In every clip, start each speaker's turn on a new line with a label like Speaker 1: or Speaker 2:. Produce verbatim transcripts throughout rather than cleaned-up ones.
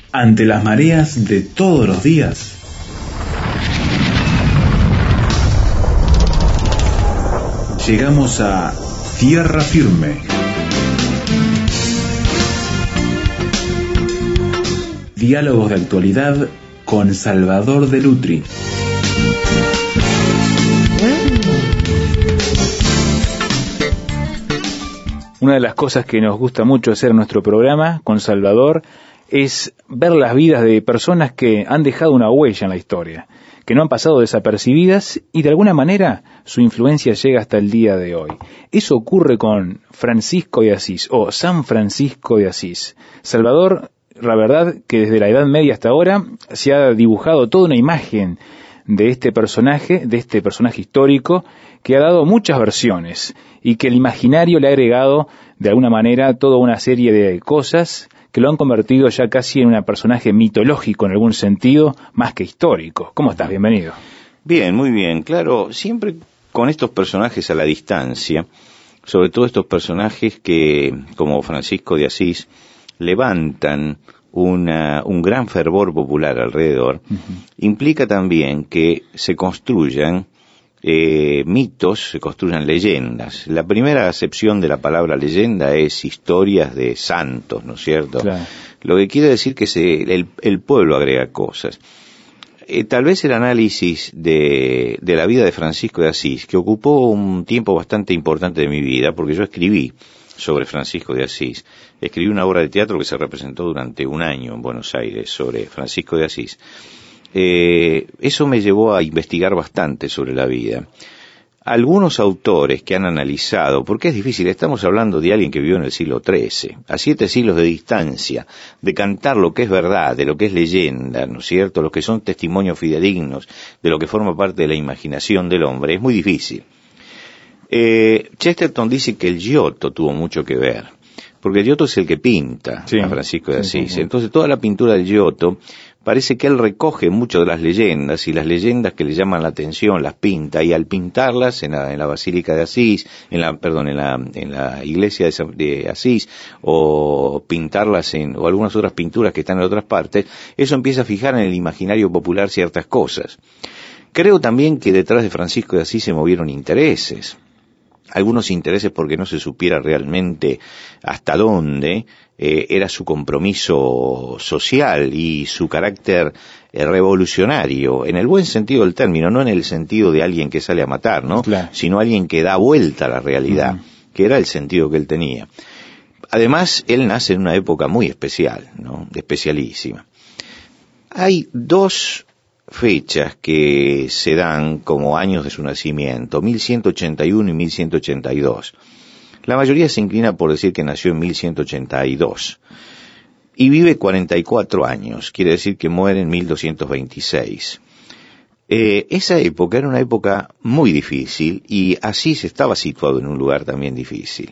Speaker 1: Ante las mareas de todos los días, llegamos a tierra firme. Diálogos de actualidad con Salvador de Lutri.
Speaker 2: Una de las cosas que nos gusta mucho hacer en nuestro programa con Salvador es ver las vidas de personas que han dejado una huella en la historia, que no han pasado desapercibidas y de alguna manera su influencia llega hasta el día de hoy. Eso ocurre con Francisco de Asís o San Francisco de Asís. Salvador, la verdad que desde la Edad Media hasta ahora se ha dibujado toda una imagen de este personaje, de este personaje histórico, que ha dado muchas versiones y que el imaginario le ha agregado de alguna manera toda una serie de cosas que lo han convertido ya casi en un personaje mitológico en algún sentido, más que histórico. ¿Cómo estás? Bienvenido.
Speaker 3: Bien, muy bien. Claro, siempre con estos personajes a la distancia, sobre todo estos personajes que, como Francisco de Asís, levantan una, un gran fervor popular alrededor, uh-huh. Implica también que se construyan eh, mitos, se construyan leyendas. La primera acepción de la palabra leyenda es historias de santos, ¿no es cierto? Claro. Lo que quiere decir que se, el, el pueblo agrega cosas. Eh, tal vez el análisis de, de la vida de Francisco de Asís, que ocupó un tiempo bastante importante de mi vida, porque yo escribí sobre Francisco de Asís. Escribí una obra de teatro que se representó durante un año en Buenos Aires sobre Francisco de Asís. Eh, eso me llevó a investigar bastante sobre la vida. Algunos autores que han analizado, porque es difícil, estamos hablando de alguien que vivió en el siglo trece, a siete siglos de distancia, de cantar lo que es verdad, de lo que es leyenda, ¿no es cierto?, lo que son testimonios fidedignos, de lo que forma parte de la imaginación del hombre, es muy difícil. Eh, Chesterton dice que el Giotto tuvo mucho que ver, porque el Giotto es el que pinta, sí, a Francisco de Asís. Sí, sí, sí. Entonces toda la pintura del Giotto parece que él recoge mucho de las leyendas, y las leyendas que le llaman la atención las pinta, y al pintarlas en la, en la Basílica de Asís, en la, perdón, en la, en la iglesia de, de Asís, o pintarlas en, o algunas otras pinturas que están en otras partes, eso empieza a fijar en el imaginario popular ciertas cosas. Creo también que detrás de Francisco de Asís se movieron intereses. Algunos intereses porque no se supiera realmente hasta dónde eh, era su compromiso social y su carácter eh, revolucionario, en el buen sentido del término, no en el sentido de alguien que sale a matar, ¿no? Claro. Sino alguien que da vuelta a la realidad, uh-huh. que era el sentido que él tenía. Además, él nace en una época muy especial, ¿no? Especialísima. Hay dos fechas que se dan como años de su nacimiento, mil ciento ochenta y uno y mil ciento ochenta y dos. La mayoría se inclina por decir que nació en mil ciento ochenta y dos. Y vive cuarenta y cuatro años, quiere decir que muere en mil doscientos veintiséis. Eh, esa época era una época muy difícil y Asís estaba situado en un lugar también difícil.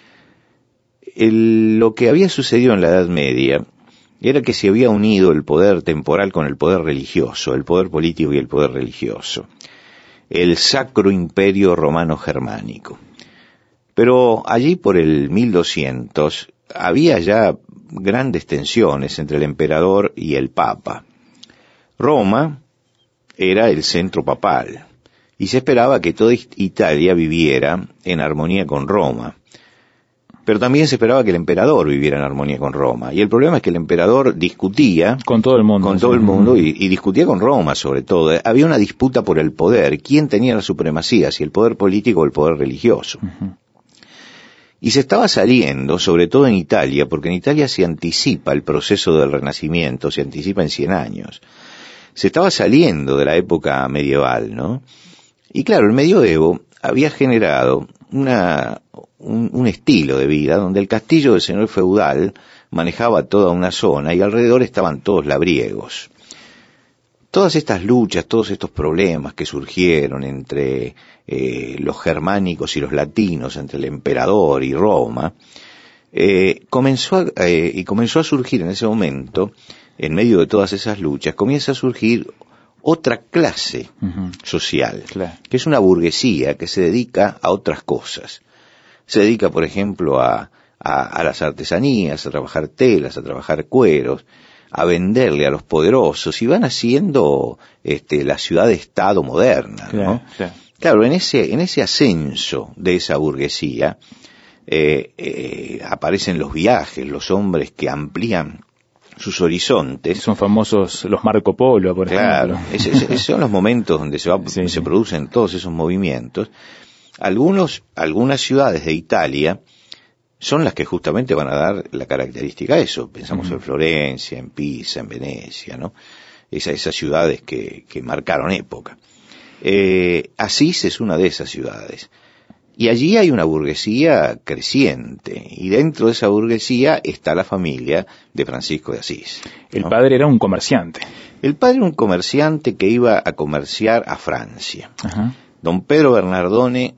Speaker 3: El, lo que había sucedido en la Edad Media era que se había unido el poder temporal con el poder religioso, el poder político y el poder religioso, el Sacro Imperio Romano Germánico. Pero allí por el mil doscientos había ya grandes tensiones entre el emperador y el papa. Roma era el centro papal y se esperaba que toda Italia viviera en armonía con Roma. Pero también se esperaba que el emperador viviera en armonía con Roma. Y el problema es que el emperador discutía
Speaker 2: con todo el mundo,
Speaker 3: con todo el mundo y, y discutía con Roma sobre todo. Había una disputa por el poder. ¿Quién tenía la supremacía? Si el poder político o el poder religioso. Uh-huh. Y se estaba saliendo, sobre todo en Italia, porque en Italia se anticipa el proceso del Renacimiento, se anticipa en cien años. Se estaba saliendo de la época medieval, ¿no? Y claro, el medioevo había generado una... Un, un estilo de vida donde el castillo del señor feudal manejaba toda una zona y alrededor estaban todos labriegos. Todas estas luchas, todos estos problemas que surgieron entre eh, los germánicos y los latinos, entre el emperador y Roma, eh, comenzó a, eh, y comenzó a surgir en ese momento, en medio de todas esas luchas, comienza a surgir otra clase uh-huh. social, claro. que es una burguesía que se dedica a otras cosas. Se dedica, por ejemplo, a, a, a las artesanías, a trabajar telas, a trabajar cueros, a venderle a los poderosos y van haciendo este, la ciudad-estado moderna,
Speaker 2: claro,
Speaker 3: ¿no?
Speaker 2: Claro.
Speaker 3: Claro, en ese, en ese ascenso de esa burguesía eh, eh, aparecen los viajes, los hombres que amplían sus horizontes.
Speaker 2: Son famosos los Marco Polo, por
Speaker 3: claro,
Speaker 2: ejemplo.
Speaker 3: Claro, esos ese son los momentos donde se, va,
Speaker 2: sí,
Speaker 3: se
Speaker 2: sí.
Speaker 3: producen todos esos movimientos. Algunos, algunas ciudades de Italia son las que justamente van a dar la característica a eso. Pensamos uh-huh. en Florencia, en Pisa, en Venecia, ¿no? Esa, esas ciudades que, que marcaron época. Eh, Asís es una de esas ciudades. Y allí hay una burguesía creciente, y dentro de esa burguesía está la familia de Francisco de Asís, ¿no?
Speaker 2: El padre era un comerciante.
Speaker 3: El padre era un comerciante que iba a comerciar a Francia.
Speaker 2: Ajá.
Speaker 3: Don Pedro Bernardone,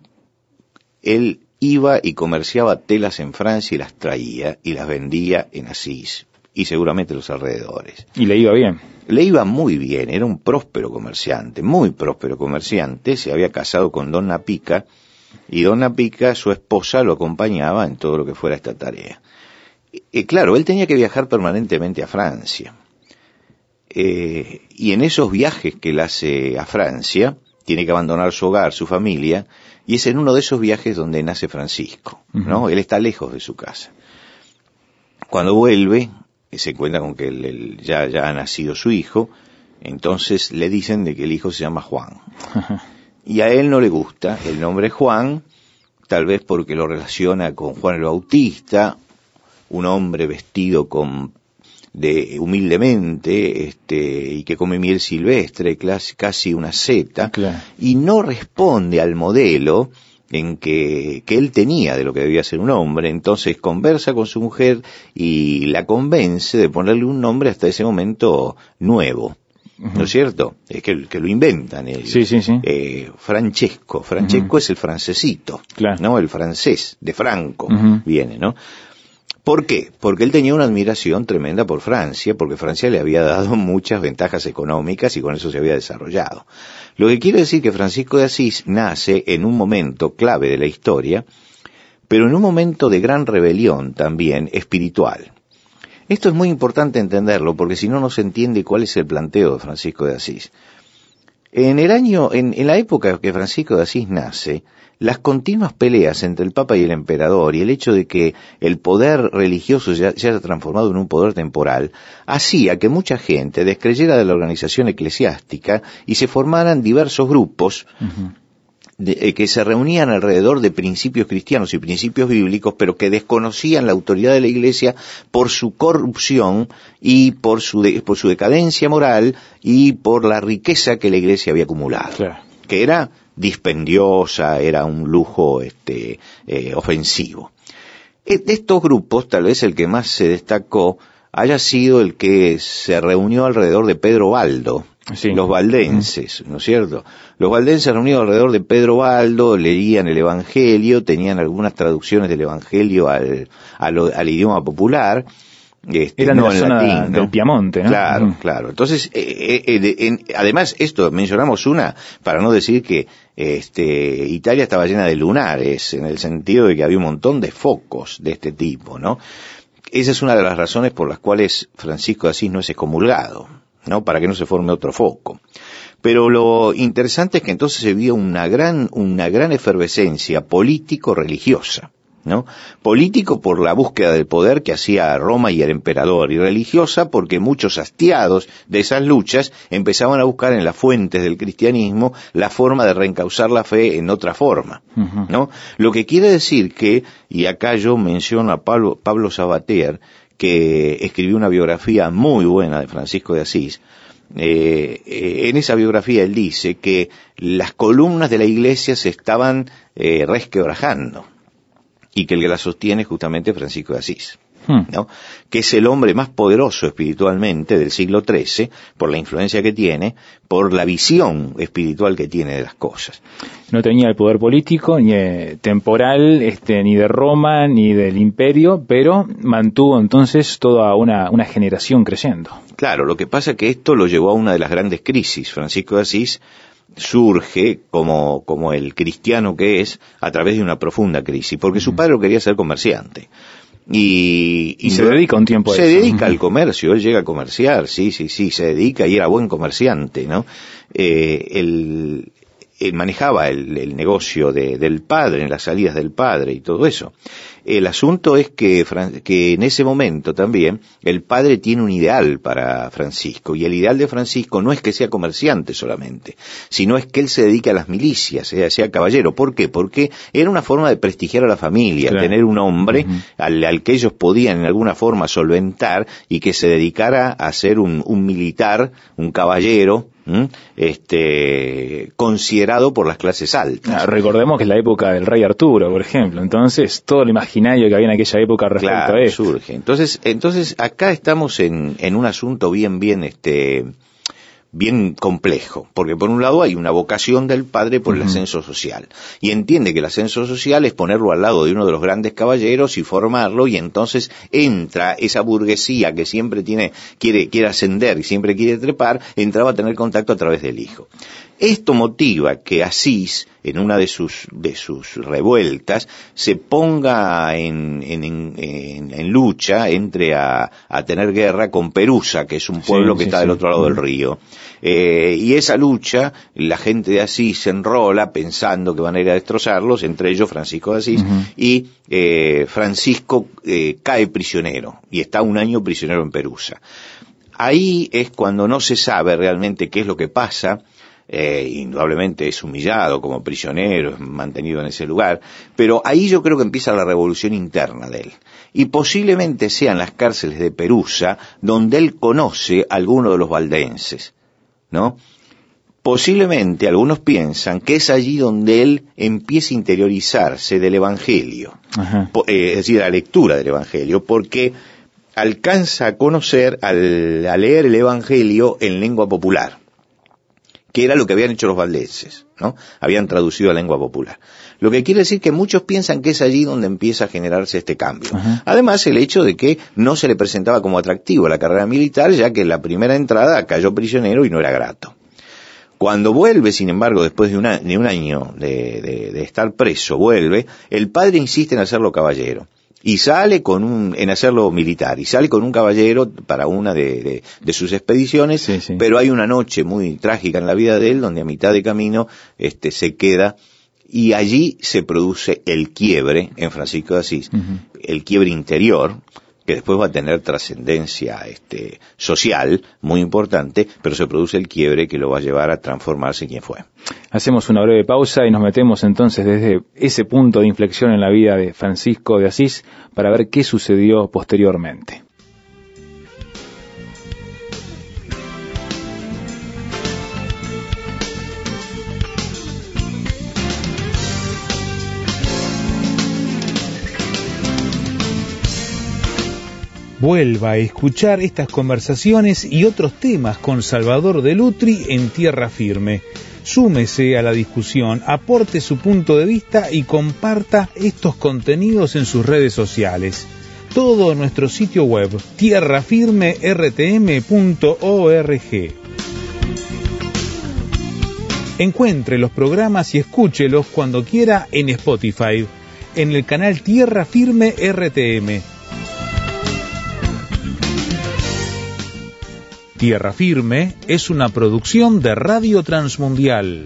Speaker 3: él iba y comerciaba telas en Francia y las traía y las vendía en Asís, y seguramente los alrededores.
Speaker 2: Y le iba bien.
Speaker 3: Le iba muy bien, era un próspero comerciante, muy próspero comerciante, se había casado con Donna Pica, y Donna Pica, su esposa, lo acompañaba en todo lo que fuera esta tarea. Y claro, él tenía que viajar permanentemente a Francia. Eh, y en esos viajes que él hace a Francia, tiene que abandonar su hogar, su familia, y es en uno de esos viajes donde nace Francisco, ¿no? Uh-huh. Él está lejos de su casa. Cuando vuelve, se encuentra con que él, él, ya, ya ha nacido su hijo, entonces le dicen de que el hijo se llama Juan. Uh-huh. Y a él no le gusta el nombre Juan, tal vez porque lo relaciona con Juan el Bautista, un hombre vestido con de humildemente, este, y que come miel silvestre, casi, casi una seta,
Speaker 2: claro.
Speaker 3: Y no responde al modelo en que, que él tenía de lo que debía ser un hombre. Entonces conversa con su mujer y la convence de ponerle un nombre hasta ese momento nuevo. Uh-huh. ¿No es cierto? Es que, que lo inventan. El,
Speaker 2: sí, sí, sí.
Speaker 3: Eh, Francesco. Francesco uh-huh. es el francesito,
Speaker 2: claro.
Speaker 3: ¿no? El francés, de Franco,
Speaker 2: uh-huh.
Speaker 3: viene, ¿no? ¿Por qué? Porque él tenía una admiración tremenda por Francia, porque Francia le había dado muchas ventajas económicas y con eso se había desarrollado. Lo que quiere decir que Francisco de Asís nace en un momento clave de la historia, pero en un momento de gran rebelión también espiritual. Esto es muy importante entenderlo, porque si no, no se entiende cuál es el planteo de Francisco de Asís. En el año, en, en la época que Francisco de Asís nace, las continuas peleas entre el Papa y el Emperador y el hecho de que el poder religioso se haya transformado en un poder temporal, hacía que mucha gente descreyera de la organización eclesiástica y se formaran diversos grupos uh-huh. de, eh, que se reunían alrededor de principios cristianos y principios bíblicos, pero que desconocían la autoridad de la Iglesia por su corrupción y por su, de, por su decadencia moral y por la riqueza que la Iglesia había acumulado,
Speaker 2: claro.
Speaker 3: que era dispendiosa, era un lujo este eh, ofensivo. De estos grupos, tal vez el que más se destacó haya sido el que se reunió alrededor de Pedro Baldo, sí. Los valdenses, ¿no es cierto? Los valdenses reunidos alrededor de Pedro Baldo leían el Evangelio, tenían algunas traducciones del Evangelio al, al, al idioma popular. Este,
Speaker 2: Eran
Speaker 3: no
Speaker 2: de la
Speaker 3: en
Speaker 2: zona
Speaker 3: latín, ¿no?
Speaker 2: del Piamonte, ¿no?
Speaker 3: Claro,
Speaker 2: mm.
Speaker 3: claro. Entonces, eh, eh, de, en, además, esto, mencionamos una, para no decir que este, Italia estaba llena de lunares, en el sentido de que había un montón de focos de este tipo, ¿no? Esa es una de las razones por las cuales Francisco de Asís no es excomulgado, ¿no? Para que no se forme otro foco. Pero lo interesante es que entonces se vio una gran, una gran efervescencia político-religiosa, ¿no? Político por la búsqueda del poder que hacía Roma y el emperador, y religiosa porque muchos hastiados de esas luchas empezaban a buscar en las fuentes del cristianismo la forma de reencauzar la fe en otra forma, uh-huh. ¿no? Lo que quiere decir que, y acá yo menciono a Pablo, Pablo Sabatier, que escribió una biografía muy buena de Francisco de Asís. Eh, eh, en esa biografía él dice que las columnas de la iglesia se estaban eh, resquebrajando, y que el que la sostiene es justamente Francisco de Asís, hmm. ¿no? Que es el hombre más poderoso espiritualmente del siglo trece, por la influencia que tiene, por la visión espiritual que tiene de las cosas.
Speaker 2: No tenía el poder político, ni eh, temporal, este, ni de Roma, ni del imperio, pero mantuvo entonces toda una, una generación creciendo.
Speaker 3: Claro, lo que pasa es que esto lo llevó a una de las grandes crisis. Francisco de Asís surge como, como el cristiano que es a través de una profunda crisis, porque su padre lo quería ser comerciante. y,
Speaker 2: y, y se dedica un tiempo a
Speaker 3: se
Speaker 2: eso.
Speaker 3: Se dedica al comercio, él llega a comerciar, sí, sí, sí, se dedica y era buen comerciante, ¿no? Eh, él, él manejaba el, el negocio de, del padre, en las salidas del padre y todo eso. El asunto es que, que en ese momento también el padre tiene un ideal para Francisco, y el ideal de Francisco no es que sea comerciante solamente, sino es que él se dedique a las milicias, sea, sea caballero. ¿Por qué? Porque era una forma de prestigiar a la familia, claro, tener un hombre uh-huh. al, al que ellos podían en alguna forma solventar y que se dedicara a ser un, un militar, un caballero, este considerado por las clases altas.
Speaker 2: Ah, recordemos que es la época del rey Arturo, por ejemplo, entonces todo lo imaginario que había en aquella época respecto
Speaker 3: claro,
Speaker 2: a esto.
Speaker 3: surge. Entonces, entonces acá estamos en, en un asunto bien, bien, este, bien complejo, porque por un lado hay una vocación del padre por el uh-huh. ascenso social, y entiende que el ascenso social es ponerlo al lado de uno de los grandes caballeros y formarlo, y entonces entra esa burguesía que siempre tiene, quiere, quiere ascender y siempre quiere trepar, entraba a tener contacto a través del hijo. Esto motiva que Asís, en una de sus, de sus revueltas, se ponga en, en, en, en lucha, entre a, a tener guerra con Perusa, que es un pueblo sí, que sí, está sí. del otro lado del río. Eh, y esa lucha, la gente de Asís se enrola pensando que van a ir a destrozarlos, entre ellos Francisco de Asís, uh-huh. y eh, Francisco eh, cae prisionero, y está un año prisionero en Perusa. Ahí es cuando no se sabe realmente qué es lo que pasa. Eh, indudablemente es humillado como prisionero, es mantenido en ese lugar, pero ahí yo creo que empieza la revolución interna de él, y posiblemente sean las cárceles de Perusa donde él conoce a alguno de los valdenses, ¿no? Posiblemente algunos piensan que es allí donde él empieza a interiorizarse del Evangelio, eh, es decir, la lectura del Evangelio, porque alcanza a conocer, al, a leer el Evangelio en lengua popular, que era lo que habían hecho los valdenses, ¿no? Habían traducido a lengua popular. Lo que quiere decir que muchos piensan que es allí donde empieza a generarse este cambio. Uh-huh. Además, el hecho de que no se le presentaba como atractivo la carrera militar, ya que en la primera entrada cayó prisionero y no era grato. Cuando vuelve, sin embargo, después de, una, de un año de, de, de estar preso, vuelve, el padre insiste en hacerlo caballero. Y sale con un, en hacerlo militar, y sale con un caballero para una de, de, de sus expediciones, sí, sí. Pero hay una noche muy trágica en la vida de él, donde a mitad de camino, este, se queda, y allí se produce el quiebre en Francisco de Asís, uh-huh. el quiebre interior, que después va a tener trascendencia este, social muy importante, pero se produce el quiebre que lo va a llevar a transformarse en quien fue.
Speaker 2: Hacemos una breve pausa y nos metemos entonces desde ese punto de inflexión en la vida de Francisco de Asís para ver qué sucedió posteriormente. Vuelva a escuchar estas conversaciones y otros temas con Salvador de Lutri en Tierra Firme. Súmese a la discusión, aporte su punto de vista y comparta estos contenidos en sus redes sociales. Todo en nuestro sitio web, tierra firme r t m punto org. Encuentre los programas y escúchelos cuando quiera en Spotify, en el canal Tierra Firme R T M. Tierra Firme es una producción de Radio Transmundial.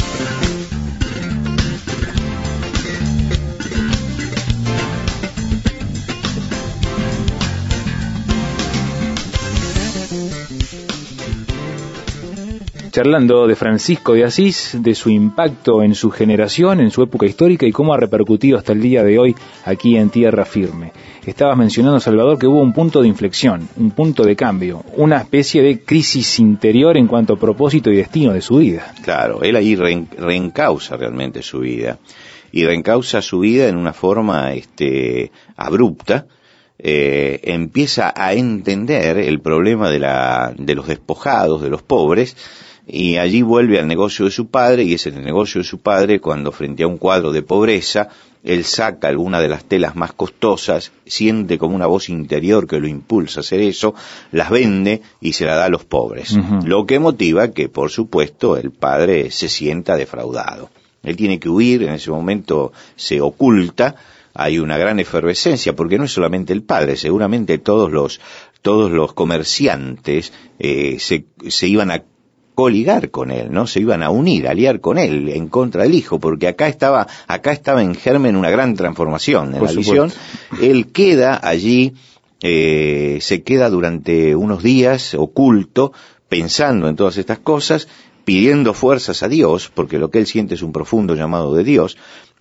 Speaker 2: Charlando de Francisco de Asís, de su impacto en su generación, en su época histórica y cómo ha repercutido hasta el día de hoy aquí en Tierra Firme. Estabas mencionando, Salvador, que hubo un punto de inflexión, un punto de cambio, una especie de crisis interior en cuanto a propósito y destino de su vida.
Speaker 3: Claro, él ahí re- reencausa realmente su vida, y reencausa su vida en una forma este, abrupta. Eh, empieza a entender el problema de, la, de los despojados, de los pobres, y allí vuelve al negocio de su padre, y es en el negocio de su padre cuando, frente a un cuadro de pobreza, él saca alguna de las telas más costosas, siente como una voz interior que lo impulsa a hacer eso, las vende y se la da a los pobres. Uh-huh. Lo que motiva que, por supuesto, el padre se sienta defraudado. Él tiene que huir, en ese momento se oculta, hay una gran efervescencia, porque no es solamente el padre, seguramente todos los, todos los comerciantes eh, se, se iban a coligar con él, ¿no? Se iban a unir, a aliar con él en contra del hijo, porque acá estaba, acá estaba en germen una gran transformación en
Speaker 2: Por
Speaker 3: la
Speaker 2: supuesto.
Speaker 3: visión. Él queda allí, eh, se queda durante unos días oculto, pensando en todas estas cosas, pidiendo fuerzas a Dios, porque lo que él siente es un profundo llamado de Dios.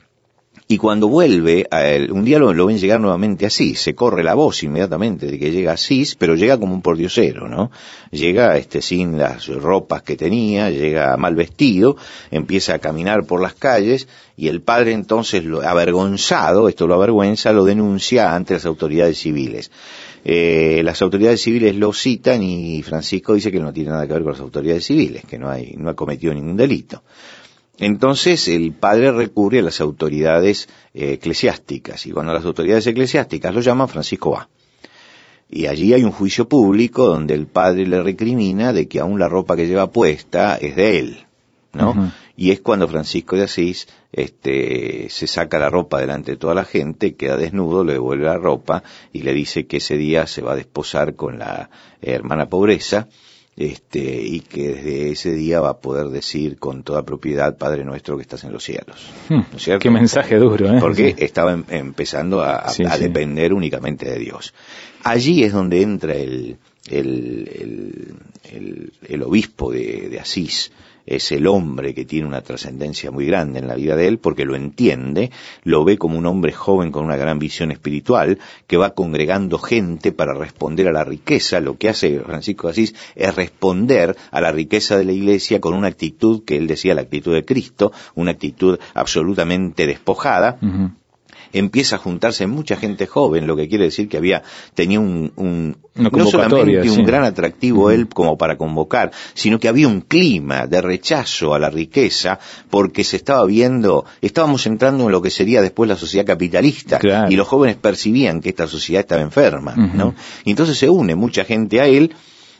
Speaker 3: Y cuando vuelve, a él, un día lo, lo ven llegar nuevamente a Asís, se corre la voz inmediatamente de que llega a Asís, pero llega como un pordiosero, ¿no? Llega este, sin las ropas que tenía, llega mal vestido, empieza a caminar por las calles, y el padre entonces, lo, avergonzado, esto lo avergüenza, lo denuncia ante las autoridades civiles. Eh, las autoridades civiles lo citan y Francisco dice que no tiene nada que ver con las autoridades civiles, que no hay, no ha cometido ningún delito. Entonces el padre recurre a las autoridades eh, eclesiásticas, y cuando las autoridades eclesiásticas lo llaman, Francisco va. Y allí hay un juicio público donde el padre le recrimina de que aún la ropa que lleva puesta es de él, ¿no? Uh-huh. Y es cuando Francisco de Asís este, se saca la ropa delante de toda la gente, queda desnudo, le devuelve la ropa y le dice que ese día se va a desposar con la hermana Pobreza, Este, y que desde ese día va a poder decir con toda propiedad, Padre nuestro que estás en los cielos.
Speaker 2: Hmm,
Speaker 3: ¿No es cierto?
Speaker 2: Qué mensaje duro, ¿eh?
Speaker 3: Porque
Speaker 2: sí.
Speaker 3: estaba em, empezando a, a,
Speaker 2: sí,
Speaker 3: a
Speaker 2: sí.
Speaker 3: depender únicamente de Dios. Allí es donde entra el, el, el, el, el obispo de, de Asís. Es el hombre que tiene una trascendencia muy grande en la vida de él, porque lo entiende, lo ve como un hombre joven con una gran visión espiritual, que va congregando gente para responder a la riqueza. Lo que hace Francisco de Asís es responder a la riqueza de la Iglesia con una actitud que él decía la actitud de Cristo, una actitud absolutamente despojada. Uh-huh. Empieza a juntarse mucha gente joven, lo que quiere decir que había, tenía un, un no solamente un sí. gran atractivo uh-huh. él como para convocar, sino que había un clima de rechazo a la riqueza, porque se estaba viendo, estábamos entrando en lo que sería después la sociedad capitalista, claro. y los jóvenes percibían que esta sociedad estaba enferma, uh-huh. ¿no? Y entonces se une mucha gente a él.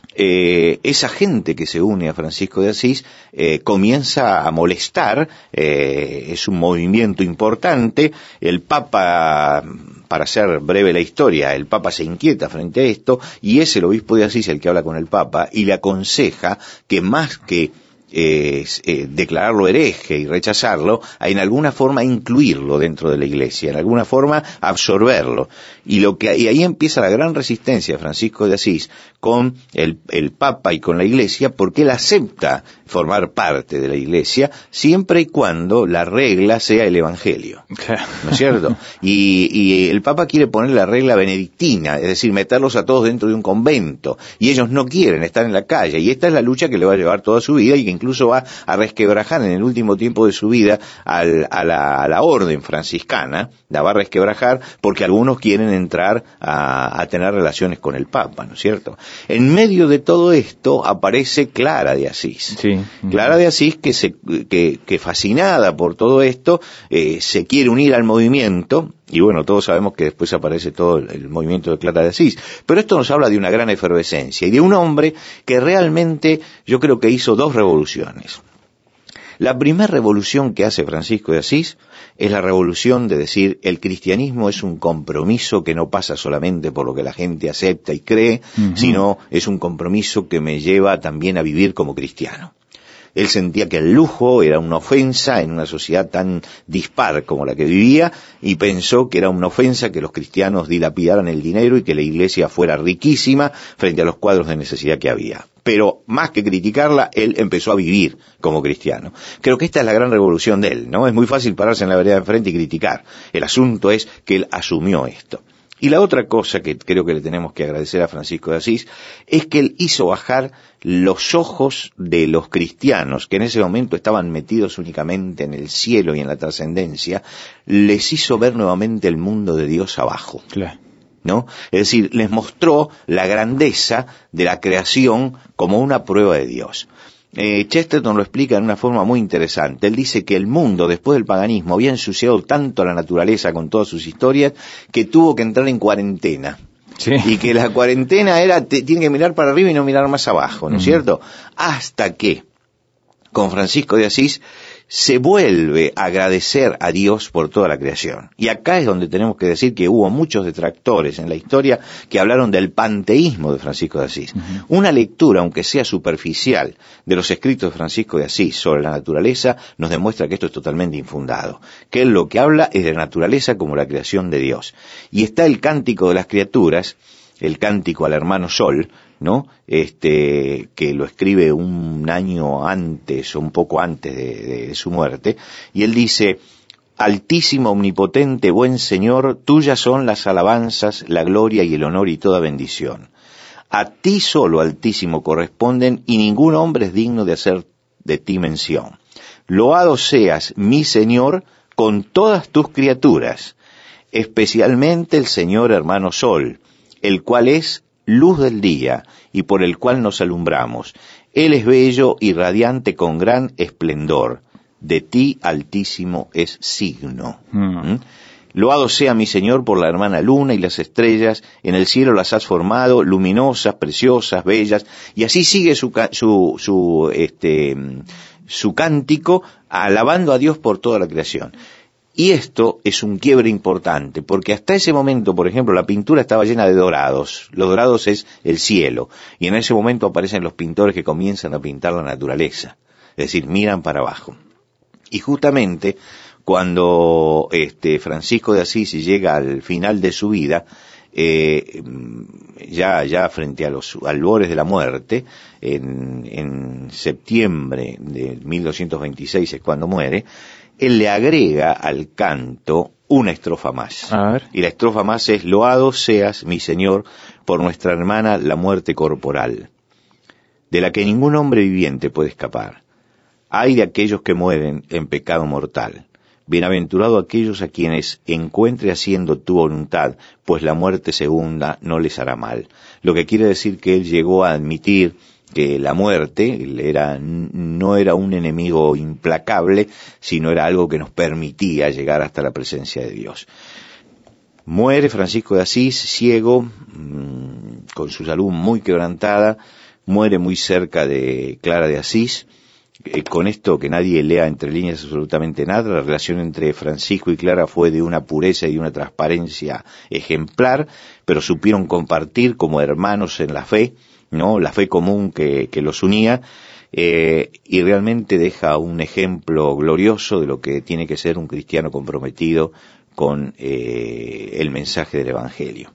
Speaker 3: Eh, esa gente que se une a Francisco de Asís eh, comienza a molestar, eh, es un movimiento importante. El Papa, para hacer breve la historia, el Papa se inquieta frente a esto, y es el obispo de Asís el que habla con el Papa y le aconseja que más que Eh, eh, declararlo hereje y rechazarlo, en alguna forma incluirlo dentro de la Iglesia, en alguna forma absorberlo. Y lo que y ahí empieza la gran resistencia de Francisco de Asís con el, el Papa y con la Iglesia, porque él acepta formar parte de la Iglesia siempre y cuando la regla sea el Evangelio, ¿no es cierto? Y, y el Papa quiere poner la regla benedictina, es decir, meterlos a todos dentro de un convento, y ellos no quieren estar en la calle, y esta es la lucha que le va a llevar toda su vida, y que incluso va a resquebrajar en el último tiempo de su vida al, a, la, a la orden franciscana, la va a resquebrajar porque algunos quieren entrar a, a tener relaciones con el Papa, ¿no es cierto? En medio de todo esto aparece Clara de Asís.
Speaker 2: Sí.
Speaker 3: Clara de Asís que, se, que, que fascinada por todo esto, eh, se quiere unir al movimiento. Y bueno, todos sabemos que después aparece todo el, el movimiento de Clara de Asís. Pero esto nos habla de una gran efervescencia y de un hombre que realmente yo creo que hizo dos revoluciones. La primera revolución que hace Francisco de Asís es la revolución de decir el cristianismo es un compromiso que no pasa solamente por lo que la gente acepta y cree, uh-huh. sino es un compromiso que me lleva también a vivir como cristiano. Él sentía que el lujo era una ofensa en una sociedad tan dispar como la que vivía, y pensó que era una ofensa que los cristianos dilapidaran el dinero y que la Iglesia fuera riquísima frente a los cuadros de necesidad que había. Pero más que criticarla, él empezó a vivir como cristiano. Creo que esta es la gran revolución de él, ¿no? Es muy fácil pararse en la vereda de enfrente y criticar. El asunto es que él asumió esto. Y la otra cosa que creo que le tenemos que agradecer a Francisco de Asís es que él hizo bajar los ojos de los cristianos, que en ese momento estaban metidos únicamente en el cielo y en la trascendencia, les hizo ver nuevamente el mundo de Dios abajo.
Speaker 2: Claro.
Speaker 3: ¿No? Es decir, les mostró la grandeza de la creación como una prueba de Dios. Eh, Chesterton lo explica de una forma muy interesante. Él dice que el mundo, después del paganismo, había ensuciado tanto a la naturaleza con todas sus historias que tuvo que entrar en cuarentena. Sí. Y que la cuarentena era, te, tiene que mirar para arriba y no mirar más abajo, ¿no es uh-huh. cierto? Hasta que, con Francisco de Asís, se vuelve a agradecer a Dios por toda la creación. Y acá es donde tenemos que decir que hubo muchos detractores en la historia que hablaron del panteísmo de Francisco de Asís. Uh-huh. Una lectura, aunque sea superficial, de los escritos de Francisco de Asís sobre la naturaleza nos demuestra que esto es totalmente infundado. Que él lo que habla es de la naturaleza como la creación de Dios. Y está el Cántico de las Criaturas, el Cántico al Hermano Sol, ¿no? Este, que lo escribe un año antes o un poco antes de, de, de su muerte, y él dice: Altísimo, omnipotente, buen Señor, tuyas son las alabanzas, la gloria y el honor y toda bendición. A ti solo, Altísimo, corresponden, y ningún hombre es digno de hacer de ti mención. Loado seas, mi Señor, con todas tus criaturas, especialmente el Señor hermano Sol, el cual es luz del día, y por el cual nos alumbramos. Él es bello y radiante con gran esplendor. De ti, Altísimo, es signo. Mm. ¿Mm? Loado sea mi Señor por la hermana luna y las estrellas, en el cielo las has formado, luminosas, preciosas, bellas, y así sigue su, su, su, este, su cántico, alabando a Dios por toda la creación. Y esto es un quiebre importante, porque hasta ese momento, por ejemplo, la pintura estaba llena de dorados. Los dorados es el cielo, y en ese momento aparecen los pintores que comienzan a pintar la naturaleza, es decir, miran para abajo. Y justamente cuando este Francisco de Asís llega al final de su vida, eh, ya ya frente a los albores de la muerte, en, en septiembre de mil doscientos veintiséis es cuando muere, él le agrega al canto una estrofa más.
Speaker 2: A ver.
Speaker 3: Y la estrofa más es: Loado seas, mi Señor, por nuestra hermana la muerte corporal, de la que ningún hombre viviente puede escapar. Ay de aquellos que mueren en pecado mortal. Bienaventurado aquellos a quienes encuentre haciendo tu voluntad, pues la muerte segunda no les hará mal. Lo que quiere decir que él llegó a admitir que la muerte era, no era un enemigo implacable, sino era algo que nos permitía llegar hasta la presencia de Dios. Muere Francisco de Asís, ciego, mmm, con su salud muy quebrantada, muere muy cerca de Clara de Asís. Eh, con esto que nadie lea entre líneas absolutamente nada, la relación entre Francisco y Clara fue de una pureza y una transparencia ejemplar, pero supieron compartir como hermanos en la fe, ¿no? La fe común que, que los unía, eh, y realmente deja un ejemplo glorioso de lo que tiene que ser un cristiano comprometido con eh, el mensaje del Evangelio.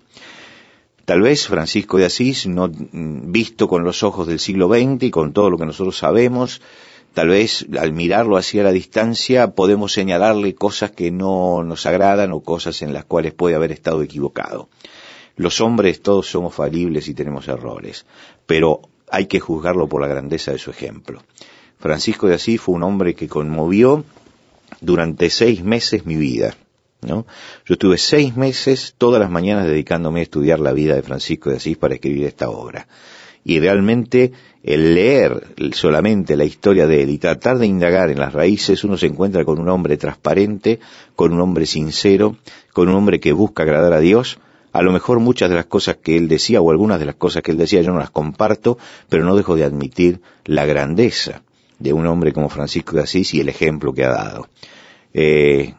Speaker 3: Tal vez Francisco de Asís, no visto con los ojos del siglo veinte y con todo lo que nosotros sabemos, tal vez al mirarlo hacia la distancia podemos señalarle cosas que no nos agradan o cosas en las cuales puede haber estado equivocado. Los hombres todos somos falibles y tenemos errores, pero hay que juzgarlo por la grandeza de su ejemplo. Francisco de Asís fue un hombre que conmovió durante seis meses mi vida, ¿no? Yo estuve seis meses todas las mañanas dedicándome a estudiar la vida de Francisco de Asís para escribir esta obra. Y realmente el leer solamente la historia de él y tratar de indagar en las raíces, uno se encuentra con un hombre transparente, con un hombre sincero, con un hombre que busca agradar a Dios. A lo mejor muchas de las cosas que él decía o algunas de las cosas que él decía yo no las comparto, pero no dejo de admitir la grandeza de un hombre como Francisco de Asís y el ejemplo que ha dado. Eh,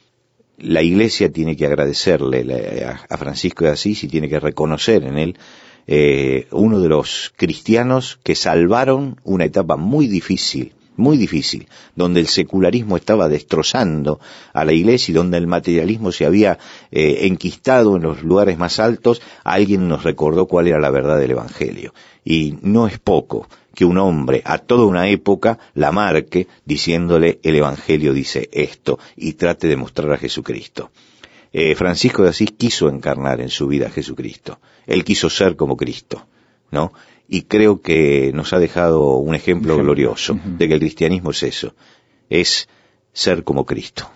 Speaker 3: la Iglesia tiene que agradecerle a Francisco de Asís y tiene que reconocer en él eh, uno de los cristianos que salvaron una etapa muy difícil, muy difícil, donde el secularismo estaba destrozando a la Iglesia y donde el materialismo se había eh, enquistado en los lugares más altos. Alguien nos recordó cuál era la verdad del Evangelio. Y no es poco que un hombre a toda una época la marque diciéndole: el Evangelio dice esto, y trate de mostrar a Jesucristo. Eh, Francisco de Asís quiso encarnar en su vida a Jesucristo. Él quiso ser como Cristo, ¿no? Y creo que nos ha dejado un ejemplo ejemplo. glorioso uh-huh. de que el cristianismo es eso, es ser como Cristo.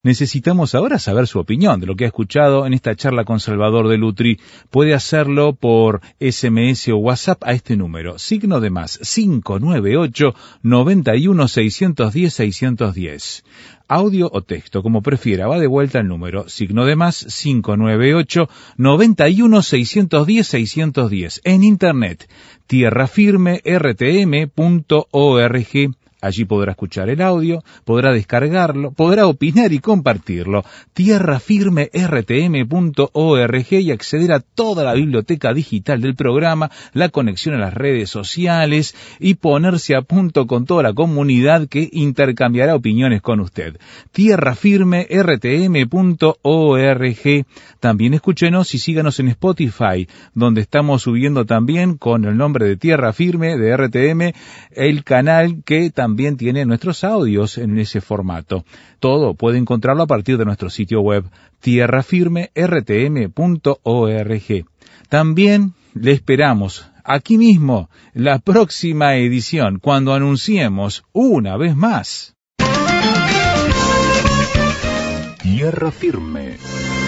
Speaker 2: Necesitamos ahora saber su opinión de lo que ha escuchado en esta charla con Salvador de Lutri. Puede hacerlo por ese eme ese o WhatsApp a este número, signo de más, cinco nueve ocho, nueve uno, seis uno cero, seis uno cero. Audio o texto, como prefiera, va de vuelta el número, signo de más, cinco nueve ocho, nueve uno, seis uno cero, seis uno cero. En internet, tierra firme r t m punto org. Allí podrá escuchar el audio, podrá descargarlo, podrá opinar y compartirlo. tierra firme r t m punto org y acceder a toda la biblioteca digital del programa, la conexión a las redes sociales y ponerse a punto con toda la comunidad que intercambiará opiniones con usted. tierra firme r t m punto org. También escúchenos y síganos en Spotify, donde estamos subiendo también con el nombre de Tierra Firme de R T M, el canal que también También tiene nuestros audios en ese formato. Todo puede encontrarlo a partir de nuestro sitio web tierra firme r t m punto org. También le esperamos aquí mismo la próxima edición, cuando anunciemos una vez más
Speaker 1: Tierra Firme.